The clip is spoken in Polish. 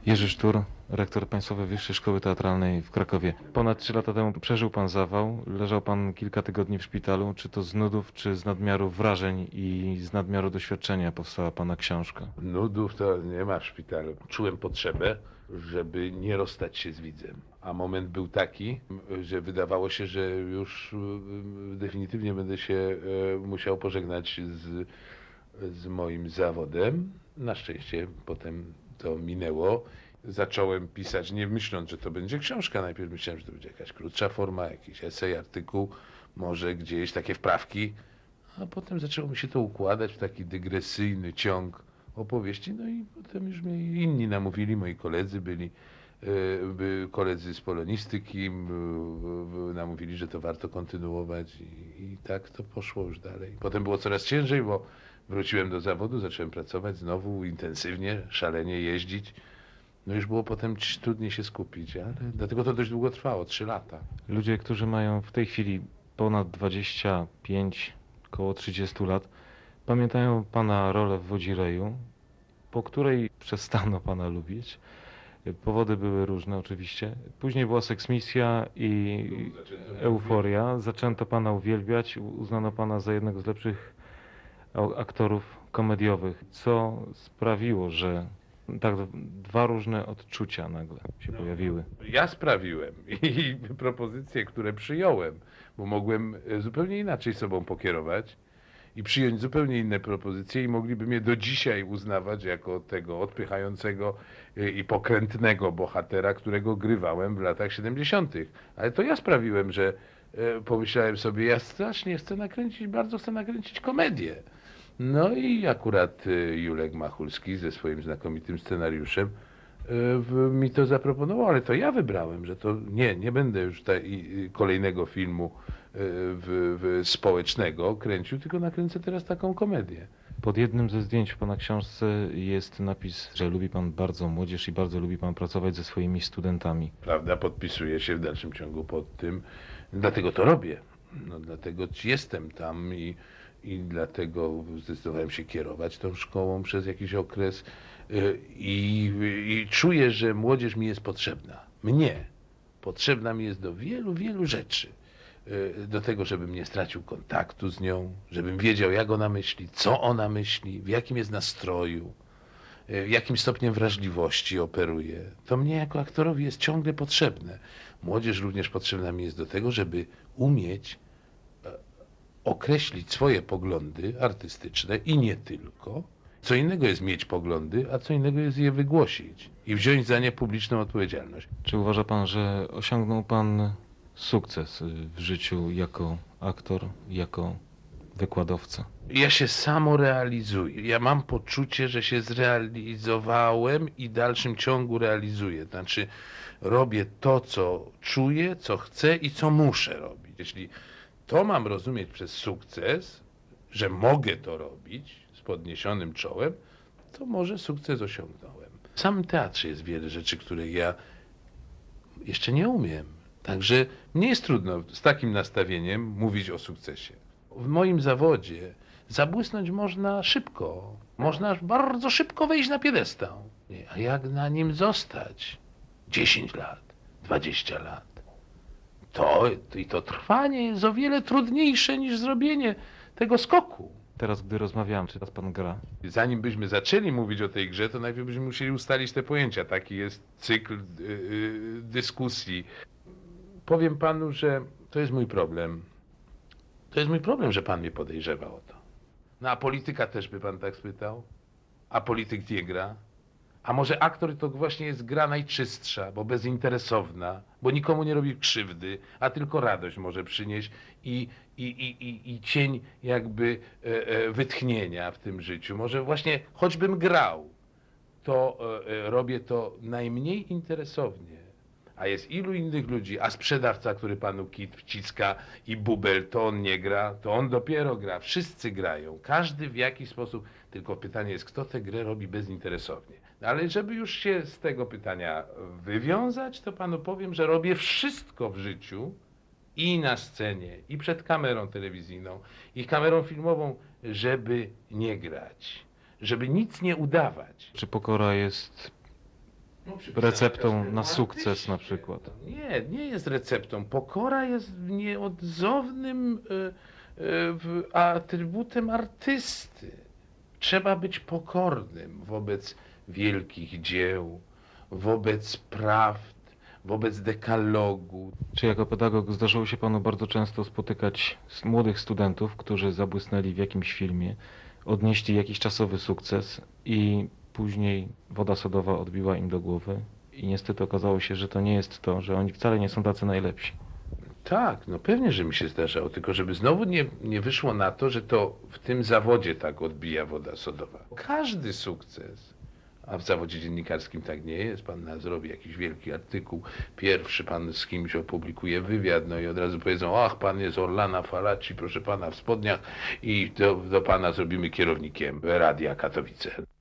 Jerzy Sztur, rektor Państwowej Wyższej Szkoły Teatralnej w Krakowie. Ponad 3 lata temu przeżył pan zawał, leżał pan kilka tygodni w szpitalu. Czy to z nudów, czy z nadmiaru wrażeń i z nadmiaru doświadczenia powstała pana książka? Nudów to nie ma w szpitalu. Czułem potrzebę, żeby nie rozstać się z widzem. A moment był taki, że wydawało się, że już definitywnie będę się musiał pożegnać z moim zawodem. Na szczęście potem to minęło. Zacząłem pisać, nie myśląc, że to będzie książka. Najpierw myślałem, że to będzie jakaś krótsza forma, jakiś esej, artykuł, może gdzieś takie wprawki. A potem zaczęło mi się to układać w taki dygresyjny ciąg opowieści. No i potem już mnie inni namówili, moi koledzy byli, koledzy z polonistyki, namówili, że to warto kontynuować i tak to poszło już dalej. Potem było coraz ciężej, bo wróciłem do zawodu, zacząłem pracować znowu intensywnie, szalenie jeździć. No już było potem trudniej się skupić, ale dlatego to dość długo trwało, 3 lata. Ludzie, którzy mają w tej chwili ponad 25, około 30 lat, pamiętają pana rolę w Wodzireju, po której przestano pana lubić. Powody były różne oczywiście. Później była seksmisja i euforia. Zaczęto pana uwielbiać, uznano pana za jednego z lepszych aktorów komediowych. Co sprawiło, że tak dwa różne odczucia nagle się pojawiły? Ja sprawiłem i propozycje, które przyjąłem, bo mogłem zupełnie inaczej sobą pokierować i przyjąć zupełnie inne propozycje i mogliby mnie do dzisiaj uznawać jako tego odpychającego i pokrętnego bohatera, którego grywałem w latach 70. Ale to ja sprawiłem, że pomyślałem sobie, ja strasznie chcę nakręcić, bardzo chcę nakręcić komedię. No i akurat Julek Machulski ze swoim znakomitym scenariuszem mi to zaproponował, ale to ja wybrałem, że to nie będę już kolejnego filmu społecznego kręcił, tylko nakręcę teraz taką komedię. Pod jednym ze zdjęć w pana książce jest napis, że lubi pan bardzo młodzież i bardzo lubi pan pracować ze swoimi studentami. Prawda, podpisuję się w dalszym ciągu pod tym, dlatego to robię. No, dlatego jestem tam i dlatego zdecydowałem się kierować tą szkołą przez jakiś okres i czuję, że młodzież mi jest potrzebna. Mnie. Potrzebna mi jest do wielu, wielu rzeczy. Do tego, żebym nie stracił kontaktu z nią, żebym wiedział, jak ona myśli, co ona myśli, w jakim jest nastroju, jakim stopniem wrażliwości operuje. To mnie jako aktorowi jest ciągle potrzebne. Młodzież również potrzebna mi jest do tego, żeby umieć określić swoje poglądy artystyczne i nie tylko. Co innego jest mieć poglądy, a co innego jest je wygłosić i wziąć za nie publiczną odpowiedzialność. Czy uważa pan, że osiągnął pan sukces w życiu jako aktor, jako wykładowca? Ja się samorealizuję. Ja mam poczucie, że się zrealizowałem i w dalszym ciągu realizuję. Znaczy robię to, co czuję, co chcę i co muszę robić. Jeśli to mam rozumieć przez sukces, że mogę to robić z podniesionym czołem, to może sukces osiągnąłem. W samym teatrze jest wiele rzeczy, których ja jeszcze nie umiem. Także nie jest trudno z takim nastawieniem mówić o sukcesie. W moim zawodzie zabłysnąć można szybko. Można bardzo szybko wejść na piedestał. A jak na nim zostać 10 lat, 20 lat? To trwanie jest o wiele trudniejsze niż zrobienie tego skoku. Teraz, gdy rozmawiałem, czy teraz pan gra? Zanim byśmy zaczęli mówić o tej grze, to najpierw byśmy musieli ustalić te pojęcia. Taki jest cykl dyskusji. Powiem panu, że to jest mój problem. To jest mój problem, że pan mnie podejrzewa o to. No a polityka też by pan tak spytał? A polityk nie gra? A może aktor to właśnie jest gra najczystsza, bo bezinteresowna, bo nikomu nie robi krzywdy, a tylko radość może przynieść i cień jakby wytchnienia w tym życiu. Może właśnie choćbym grał, to robię to najmniej interesownie. A jest ilu innych ludzi, a sprzedawca, który panu kit wciska i bubel, to on nie gra, to on dopiero gra. Wszyscy grają, każdy w jakiś sposób, tylko pytanie jest, kto tę grę robi bezinteresownie. Ale żeby już się z tego pytania wywiązać, to panu powiem, że robię wszystko w życiu i na scenie, i przed kamerą telewizyjną, i kamerą filmową, żeby nie grać, żeby nic nie udawać. Czy pokora jest przypisana receptą każdemu na sukces artyście. na przykład. Nie, nie jest receptą. Pokora jest nieodzownym atrybutem artysty. Trzeba być pokornym wobec wielkich dzieł, wobec prawd, wobec dekalogu. Czy jako pedagog zdarzyło się panu bardzo często spotykać młodych studentów, którzy zabłysnęli w jakimś filmie, odnieśli jakiś czasowy sukces i później woda sodowa odbiła im do głowy i niestety okazało się, że to nie jest to, że oni wcale nie są tacy najlepsi. Tak, no pewnie, że mi się zdarzało, tylko żeby znowu nie wyszło na to, że to w tym zawodzie tak odbija woda sodowa. Każdy sukces, a w zawodzie dziennikarskim tak nie jest, pan zrobi jakiś wielki artykuł, pierwszy pan z kimś opublikuje wywiad, no i od razu powiedzą, ach, pan jest Orlana Falaci, proszę pana, w spodniach i do pana zrobimy kierownikiem Radia Katowice.